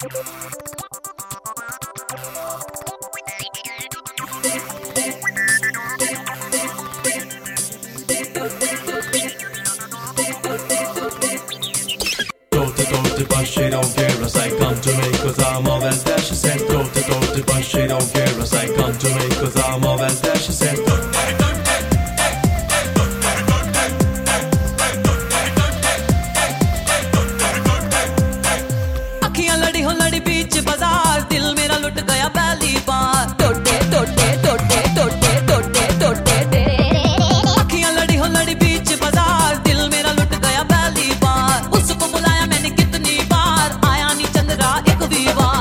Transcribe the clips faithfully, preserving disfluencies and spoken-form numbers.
But she don't care as I come to me cause I'm all that that she said Throat to throat but she don't care as I come to me cause I'm all that that she said अखियां लड़ी हो लड़ी बीच बाजार दिल मेरा लुट गया पहली बार टोटे टोटे टोटे टोटे टोटे टोटे दे अखियां लड़ी हो लड़ी बीच बाजार दिल मेरा लुट गया पहली बार उसको बुलाया मैंने कितनी बार आया नहीं चंद्रा एक भी बार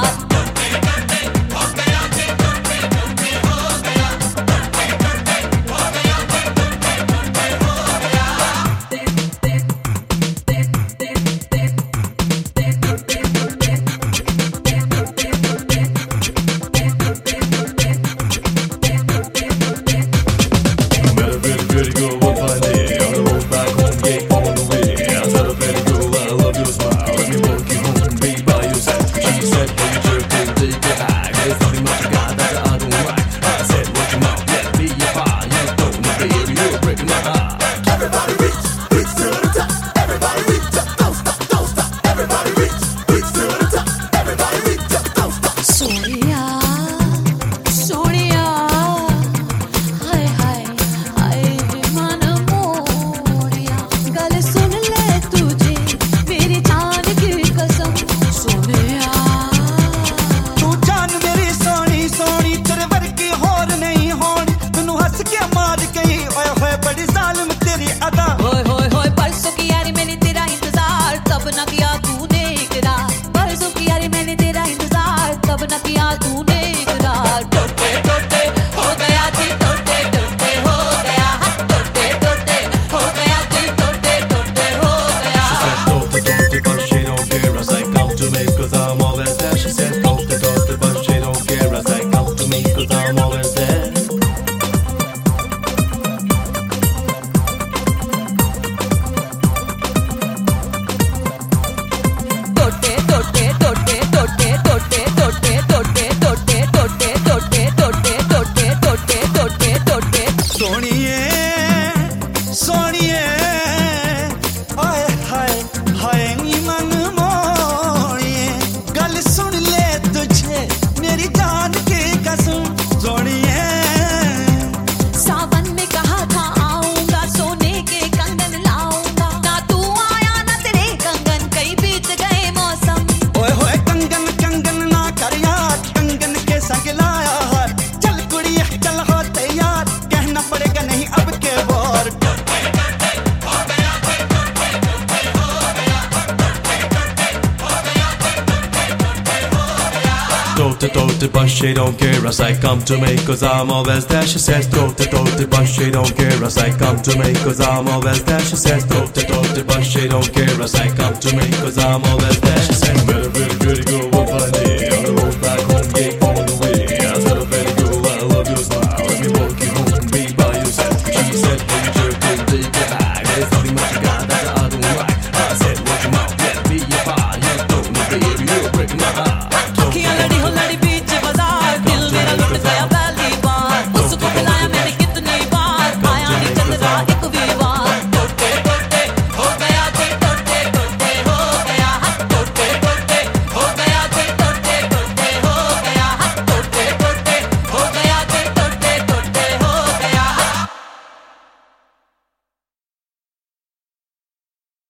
Throat to throat but she don't care as I come to me cause I'm always there she says Throat to throat but she don't care as I come to me cause I'm always there she says Throat to throat but she don't care as I come to me cause I'm always there she says Very very very good